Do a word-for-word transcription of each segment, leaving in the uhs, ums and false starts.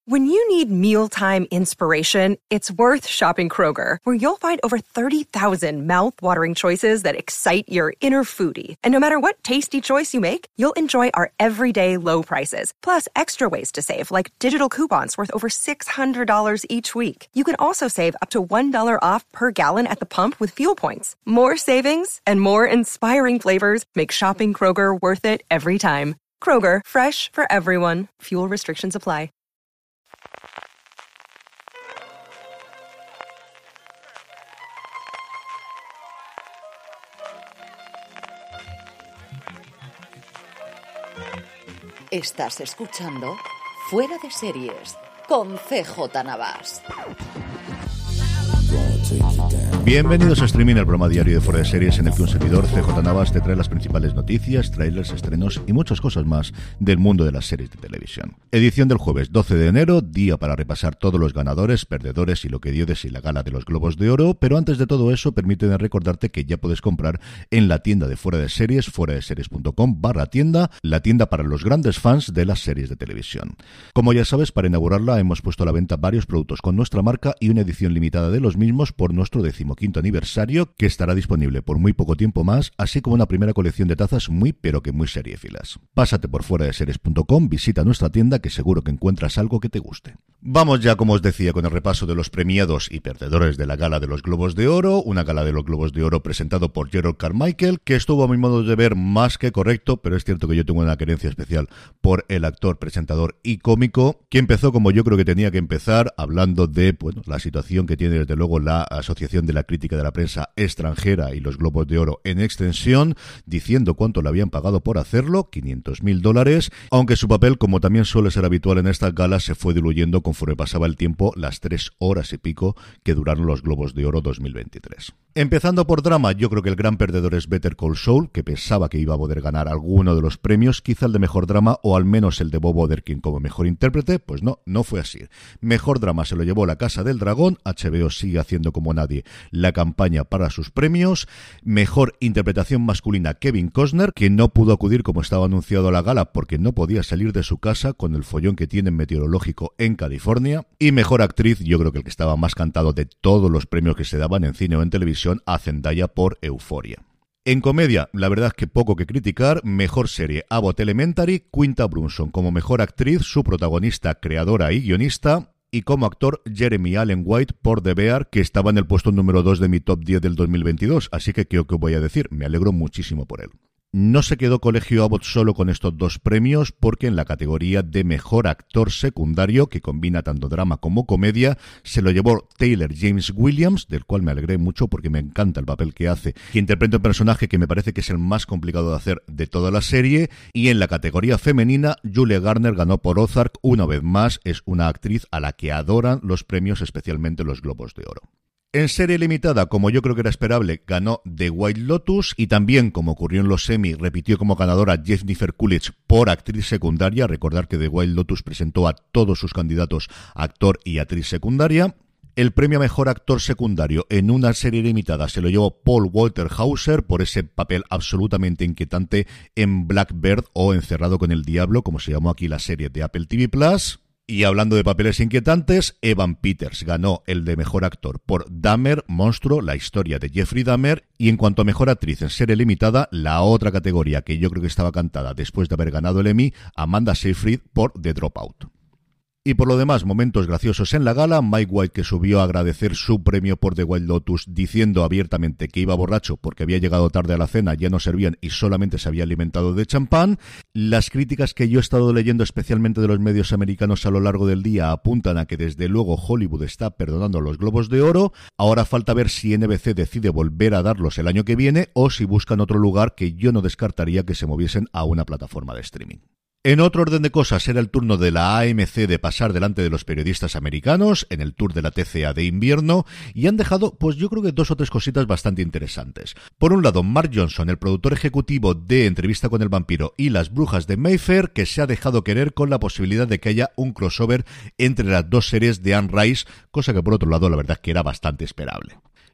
When you need mealtime inspiration, it's worth shopping Kroger, where you'll find over thirty thousand mouth-watering choices that excite your inner foodie. And no matter what tasty choice you make, you'll enjoy our everyday low prices, plus extra ways to save, like digital coupons worth over six hundred dollars each week. You can also save up to one dollar off per gallon at the pump with fuel points. More savings and more inspiring flavors make shopping Kroger worth it every time. Kroger, fresh for everyone. Fuel restrictions apply. Estás escuchando Fuera de Series con C J Navas. Bienvenidos a Streaming, el programa diario de Fuera de Series en el que un servidor, C J Navas, te trae las principales noticias, trailers, estrenos y muchas cosas más del mundo de las series de televisión. Edición del jueves doce de enero, día para repasar todos los ganadores, perdedores y lo que dio de sí la gala de los Globos de Oro, pero antes de todo eso, permíteme recordarte que ya puedes comprar en la tienda de Fuera de Series, fuera de series punto com barra tienda, la tienda para los grandes fans de las series de televisión. Como ya sabes, para inaugurarla hemos puesto a la venta varios productos con nuestra marca y una edición limitada de los mismos por nuestro decimoquinto aniversario, que estará disponible por muy poco tiempo más, así como una primera colección de tazas muy pero que muy seriéfilas. Pásate por fuera de series punto com, visita nuestra tienda que seguro que encuentras algo que te guste. Vamos ya, como os decía, con el repaso de los premiados y perdedores de la gala de los Globos de Oro, una gala de los Globos de Oro presentado por Jerrod Carmichael, que estuvo a mi modo de ver más que correcto, pero es cierto que yo tengo una querencia especial por el actor, presentador y cómico, que empezó como yo creo que tenía que empezar, hablando de bueno, la situación que tiene desde luego la Asociación de la Crítica de la Prensa Extranjera y los Globos de Oro en extensión, diciendo cuánto le habían pagado por hacerlo, quinientos mil dólares, aunque su papel, como también suele ser habitual en estas galas, se fue diluyendo conforme pasaba el tiempo, las tres horas y pico que duraron los Globos de Oro dos mil veintitrés. Empezando por drama, yo creo que el gran perdedor es Better Call Saul, que pensaba que iba a poder ganar alguno de los premios, quizá el de mejor drama o al menos el de Bob Odenkirk como mejor intérprete. Pues no, no fue así. Mejor drama se lo llevó La Casa del Dragón, H B O sigue haciendo como nadie la campaña para sus premios. Mejor interpretación masculina, Kevin Costner, que no pudo acudir como estaba anunciado a la gala porque no podía salir de su casa con el follón que tiene meteorológico en California. Y mejor actriz, yo creo que el que estaba más cantado de todos los premios que se daban en cine o en televisión, a Zendaya por Euphoria. En comedia, la verdad es que poco que criticar. Mejor serie, Abbott Elementary, Quinta Brunson como mejor actriz, su protagonista, creadora y guionista, y como actor Jeremy Allen White por The Bear, que estaba en el puesto número dos de mi top diez del dos mil veintidós, así que creo que os voy a decir, me alegro muchísimo por él. No se quedó Colegio Abbott solo con estos dos premios, porque en la categoría de mejor actor secundario, que combina tanto drama como comedia, se lo llevó Taylor James Williams, del cual me alegré mucho porque me encanta el papel que hace, que interpreta un personaje que me parece que es el más complicado de hacer de toda la serie. Y en la categoría femenina, Julia Garner ganó por Ozark. Una vez más, es una actriz a la que adoran los premios, especialmente los Globos de Oro. En serie limitada, como yo creo que era esperable, ganó The White Lotus, y también, como ocurrió en los Emmy, repitió como ganadora Jennifer Coolidge por actriz secundaria. Recordar que The White Lotus presentó a todos sus candidatos actor y actriz secundaria. El premio a mejor actor secundario en una serie limitada se lo llevó Paul Walter Hauser por ese papel absolutamente inquietante en Blackbird o Encerrado con el Diablo, como se llamó aquí la serie de Apple T V Plus. Y hablando de papeles inquietantes, Evan Peters ganó el de mejor actor por Dahmer, Monstruo, la historia de Jeffrey Dahmer. Y en cuanto a mejor actriz en serie limitada, la otra categoría que yo creo que estaba cantada después de haber ganado el Emmy, Amanda Seyfried por The Dropout. Y por lo demás, momentos graciosos en la gala. Mike White, que subió a agradecer su premio por The White Lotus, diciendo abiertamente que iba borracho porque había llegado tarde a la cena, ya no servían y solamente se había alimentado de champán. Las críticas que yo he estado leyendo, especialmente de los medios americanos a lo largo del día, apuntan a que desde luego Hollywood está perdonando los Globos de Oro. Ahora falta ver si N B C decide volver a darlos el año que viene o si buscan otro lugar, que yo no descartaría que se moviesen a una plataforma de streaming. En otro orden de cosas, era el turno de la A M C de pasar delante de los periodistas americanos en el tour de la T C A de invierno, y han dejado, pues yo creo que dos o tres cositas bastante interesantes. Por un lado, Mark Johnson, el productor ejecutivo de Entrevista con el Vampiro y Las Brujas de Mayfair, que se ha dejado querer con la posibilidad de que haya un crossover entre las dos series de Anne Rice, cosa que por otro lado la verdad es que era bastante esperable.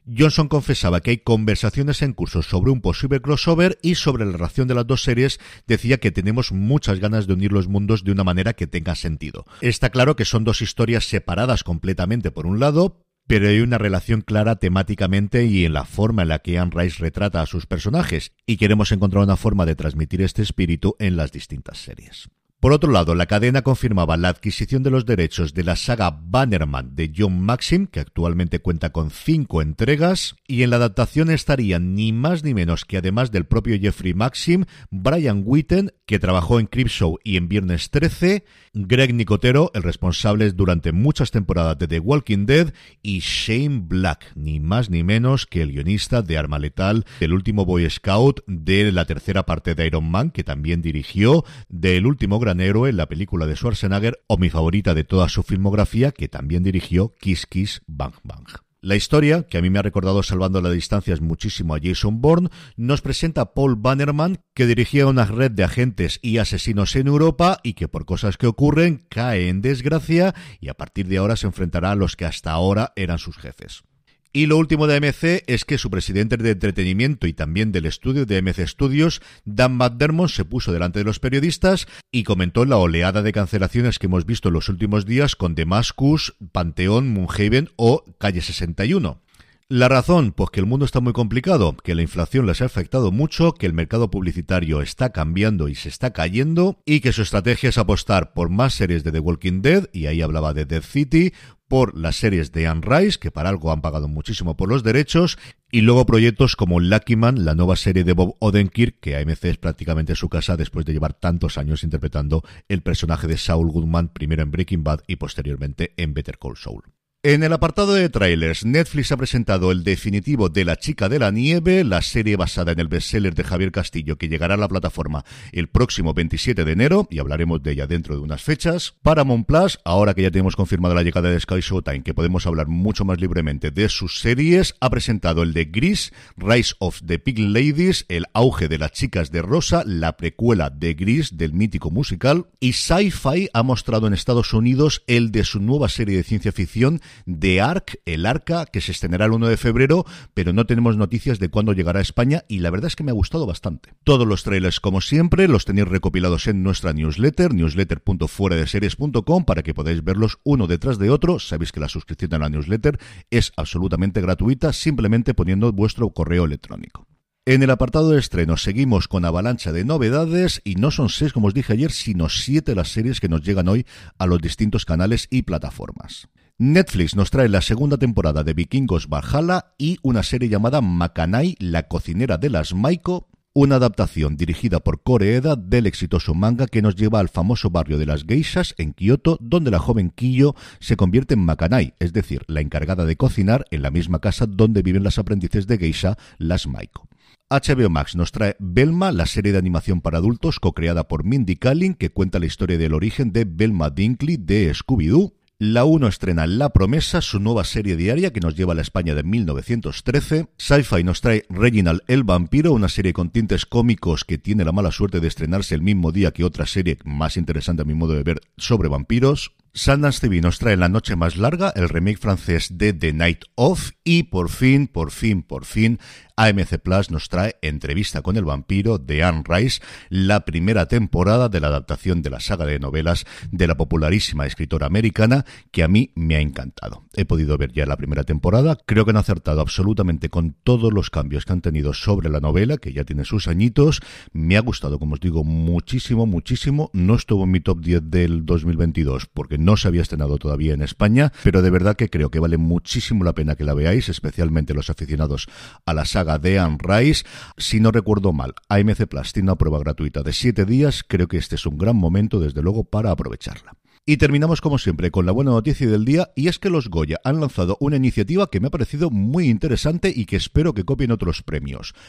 Johnson confesaba que hay conversaciones en curso sobre un posible crossover y sobre la relación de las dos series decía que tenemos muchas ganas de unir los mundos de una manera que tenga sentido. Está claro que son dos historias separadas completamente por un lado, pero hay una relación clara temáticamente y en la forma en la que Anne Rice retrata a sus personajes, y queremos encontrar una forma de transmitir este espíritu en las distintas series. Por otro lado, la cadena confirmaba la adquisición de los derechos de la saga Bannerman de John Maxim, que actualmente cuenta con cinco entregas, y en la adaptación estarían ni más ni menos que, además del propio Jeffrey Maxim, Brian Witten, que trabajó en Creepshow y en Viernes trece, Greg Nicotero, el responsable durante muchas temporadas de The Walking Dead, y Shane Black, ni más ni menos que el guionista de Arma Letal, del último Boy Scout, de la tercera parte de Iron Man, que también dirigió, del último gran héroe, la película de Schwarzenegger, o mi favorita de toda su filmografía, que también dirigió Kiss Kiss Bang Bang. La historia, que a mí me ha recordado Salvando las Distancias muchísimo a Jason Bourne, nos presenta a Paul Bannerman, que dirigía una red de agentes y asesinos en Europa y que por cosas que ocurren cae en desgracia y a partir de ahora se enfrentará a los que hasta ahora eran sus jefes. Y lo último de A M C es que su presidente de entretenimiento y también del estudio de A M C Studios, Dan McDermott, se puso delante de los periodistas y comentó la oleada de cancelaciones que hemos visto en los últimos días con Damascus, Panteón, Moonhaven o Calle sesenta y uno. La razón, pues que el mundo está muy complicado, que la inflación les ha afectado mucho, que el mercado publicitario está cambiando y se está cayendo y que su estrategia es apostar por más series de The Walking Dead, y ahí hablaba de Dead City, por las series de Anne Rice, que para algo han pagado muchísimo por los derechos, y luego proyectos como Lucky Man, la nueva serie de Bob Odenkirk, que A M C es prácticamente su casa después de llevar tantos años interpretando el personaje de Saul Goodman, primero en Breaking Bad y posteriormente en Better Call Saul. En el apartado de trailers, Netflix ha presentado el definitivo de La chica de la nieve, la serie basada en el bestseller de Javier Castillo, que llegará a la plataforma el próximo veintisiete de enero, y hablaremos de ella dentro de unas fechas. Paramount Plus, ahora que ya tenemos confirmada la llegada de Sky Showtime, que podemos hablar mucho más libremente de sus series, ha presentado el de Grease, Rise of the Pig Ladies, el auge de las chicas de rosa, la precuela de Grease, del mítico musical, y Sci-Fi ha mostrado en Estados Unidos el de su nueva serie de ciencia ficción, The Ark, el Arca, que se estrenará el uno de febrero, pero no tenemos noticias de cuándo llegará a España y la verdad es que me ha gustado bastante. Todos los trailers, como siempre, los tenéis recopilados en nuestra newsletter, newsletter punto fuera de series punto com, para que podáis verlos uno detrás de otro. Sabéis que la suscripción a la newsletter es absolutamente gratuita, simplemente poniendo vuestro correo electrónico. En el apartado de estrenos seguimos con avalancha de novedades y no son seis, como os dije ayer, sino siete las series que nos llegan hoy a los distintos canales y plataformas. Netflix nos trae la segunda temporada de Vikingos Valhalla y una serie llamada Makanai, la cocinera de las Maiko, una adaptación dirigida por Koreeda del exitoso manga que nos lleva al famoso barrio de las geishas en Kioto, donde la joven Kiyo se convierte en Makanai, es decir, la encargada de cocinar en la misma casa donde viven las aprendices de geisha, las Maiko. H B O Max nos trae Velma, la serie de animación para adultos co-creada por Mindy Kaling, que cuenta la historia del origen de Velma Dinkley de Scooby-Doo. La uno estrena La Promesa, su nueva serie diaria que nos lleva a la España de mil novecientos trece. Sci-Fi nos trae Reginald el Vampiro, una serie con tintes cómicos que tiene la mala suerte de estrenarse el mismo día que otra serie más interesante a mi modo de ver sobre vampiros. Sundance T V nos trae La Noche Más Larga, el remake francés de The Night Of, y por fin, por fin, por fin, A M C Plus nos trae Entrevista con el vampiro de Anne Rice, la primera temporada de la adaptación de la saga de novelas de la popularísima escritora americana, que a mí me ha encantado. He podido ver ya la primera temporada, creo que han acertado absolutamente con todos los cambios que han tenido sobre la novela, que ya tiene sus añitos. Me ha gustado, como os digo, muchísimo, muchísimo. No estuvo en mi top diez del dos mil veintidós, porque no se había estrenado todavía en España, pero de verdad que creo que vale muchísimo la pena que la veáis, especialmente los aficionados a la saga de Anne Rice. Si no recuerdo mal, A M C Plus tiene una prueba gratuita de siete días, creo que este es un gran momento, desde luego, para aprovecharla. Y terminamos como siempre con la buena noticia del día, y es que los Goya han lanzado una iniciativa que me ha parecido muy interesante y que espero que copien otros premios.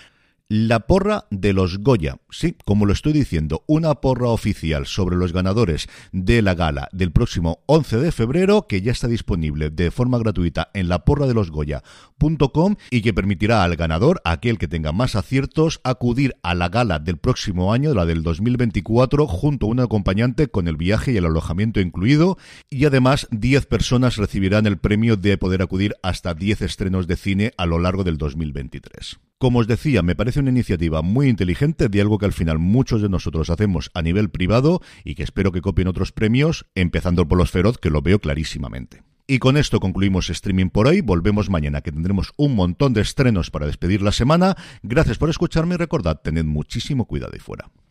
La porra de los Goya, sí, como lo estoy diciendo, una porra oficial sobre los ganadores de la gala del próximo once de febrero, que ya está disponible de forma gratuita en la porra de los goya punto com y que permitirá al ganador, aquel que tenga más aciertos, acudir a la gala del próximo año, la del dos mil veinticuatro, junto a un acompañante con el viaje y el alojamiento incluido, y además diez personas recibirán el premio de poder acudir hasta diez estrenos de cine a lo largo del dos mil veintitrés. Como os decía, me parece una iniciativa muy inteligente de algo que al final muchos de nosotros hacemos a nivel privado y que espero que copien otros premios, empezando por los Feroz, que lo veo clarísimamente. Y con esto concluimos streaming por hoy. Volvemos mañana, que tendremos un montón de estrenos para despedir la semana. Gracias por escucharme y recordad, tened muchísimo cuidado ahí fuera.